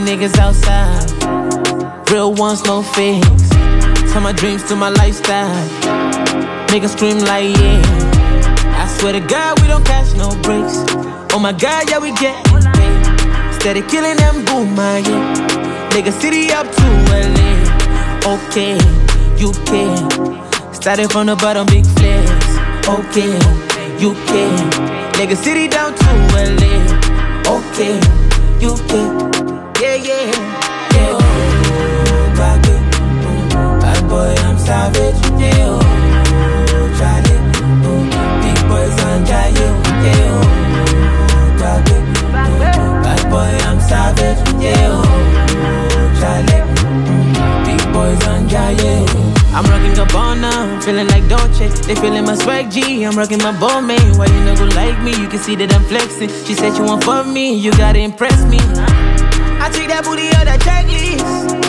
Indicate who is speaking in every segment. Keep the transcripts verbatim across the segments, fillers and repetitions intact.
Speaker 1: niggas outside, real ones, no fakes. Turn my dreams to my lifestyle. Niggas scream like yeah. I swear to God we don't catch no breaks. Oh my God, yeah we get paid. Steady killing them, boom my yeah. Nigga city up to L A. Okay, U K. Started from the bottom, big flex. Okay, U K. Nigga city down to L A. Okay, U K. Yeah, yeah, yeah. Oh, bad boy, bad boy, I'm savage. Yeah, oh, Charlie. Oh, big boys on Jaya. Yeah, oh, bad boy, bad boy, I'm savage. Yeah, oh, Charlie. Big boys on Jaya. I'm rocking Gabbana, feeling like Dolce. They feeling my swag G, I'm rocking my ball main. Why you not go like me? You can see that I'm flexing. She said you want for me, you gotta impress me. I take that booty on that checklist.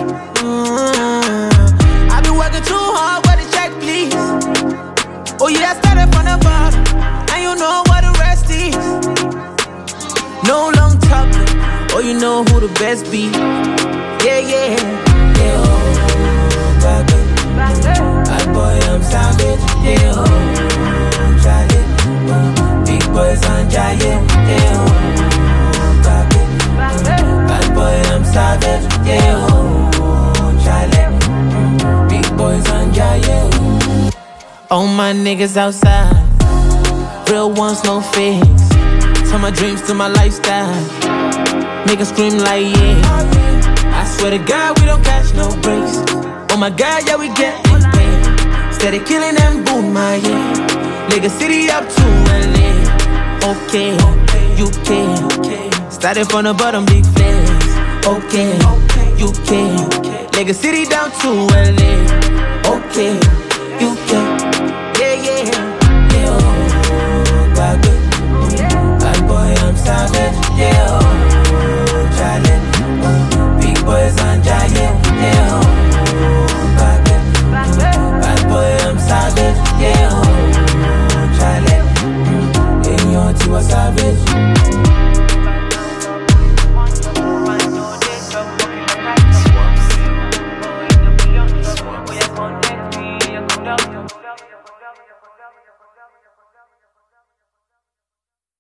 Speaker 1: mm-hmm. I been working too hard, where the check please? Oh yeah, I started from the bottom, and you know what the rest is. No long talking, oh you know who the best be. Yeah, yeah, yeah, oh, baby. Bad boy, I'm savage, yeah, oh, Charlie. Oh, big boys on Jaya, yeah, oh, baby. Bad boy, I'm savage, yeah, oh, Charlie. Oh, big boys on Jaya. All my niggas outside, real ones, no fakes. Turn my dreams to my lifestyle. Make 'em scream like yeah. I swear to God we don't catch no breaks. Oh my God, yeah, we get paid. Steady killing them, boom, my yeah. Nigga city up to L A. Okay, U K. Started from the bottom, big flex. Okay, U K. Nigga city down to L A. Okay, U K.